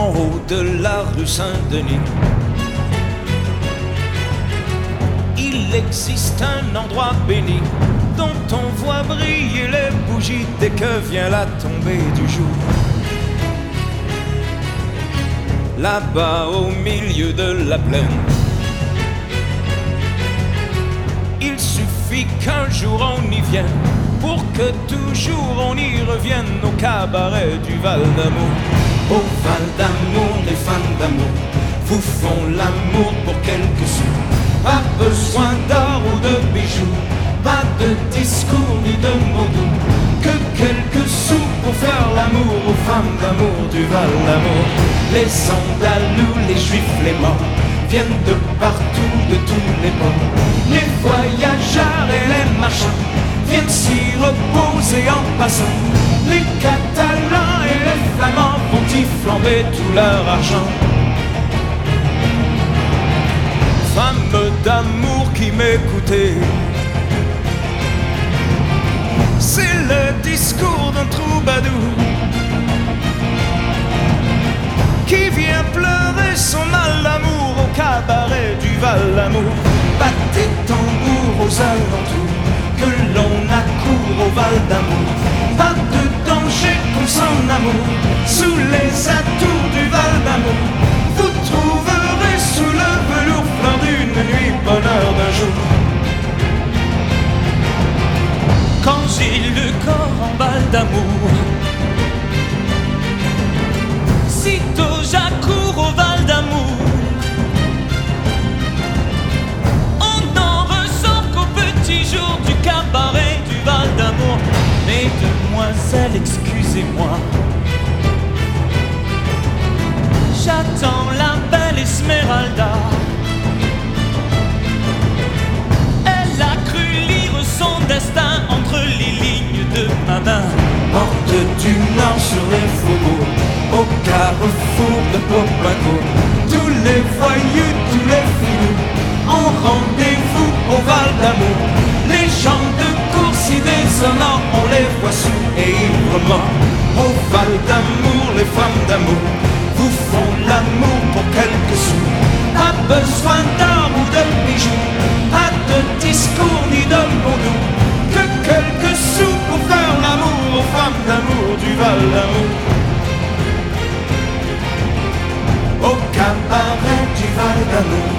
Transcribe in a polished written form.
en haut de la rue Saint-Denis. Il existe un endroit béni dont on voit briller les bougies dès que vient la tombée du jour. Là-bas au milieu de la plaine, il suffit qu'un jour on y vienne pour que toujours on y revienne au cabaret du Val d'Amour. Au Val d'Amour, les fans d'amour vous font l'amour pour quelques sous. Pas besoin d'or ou de bijoux, pas de discours ni de mots doux, que quelques sous pour faire l'amour aux femmes d'amour du Val d'Amour. Les Andalous, les Juifs, les morts viennent de partout, de tous les bords. Les voyageurs et les marchands viennent s'y reposer en passant. Les Catalans et les Flamands vont y flamber tout leur argent. Femme d'amour qui m'écoutait, c'est le discours d'un troubadour qui vient pleurer son mal d'amour au cabaret du Val d'Amour. Battez tambour aux alentours, que l'on accourt au Val d'Amour. Pas de danger comme son amour, sous les atours du Val d'Amour. Vous trouverez sous le velours fleur d'une nuit, bonheur d'un jour. Quand j'ai le corps en balle d'amour, sitôt j'accours au Val d'Amour. On n'en ressort qu'au petit jour du cabaret du Val d'Amour. Mesdemoiselles, excusez-moi, j'attends la belle Esmeralda. Elle a cru lire son destin entre les lignes de ma main. Porte du Nord sur les faubourgs, au carrefour de Popago, tous les voyous, tous les filous ont rendez-vous au Val d'Amour. Les gens de course y désonnants, on les voit sous et ivrement. Au Val d'Amour, les femmes d'amour vous font l'amour pour quelques sous. Pas besoin d'or ou de bijoux, pas de discours ni de mots doux, que quelques sous pour faire l'amour aux femmes d'amour du Val d'Amour. Au cabaret du Val d'Amour.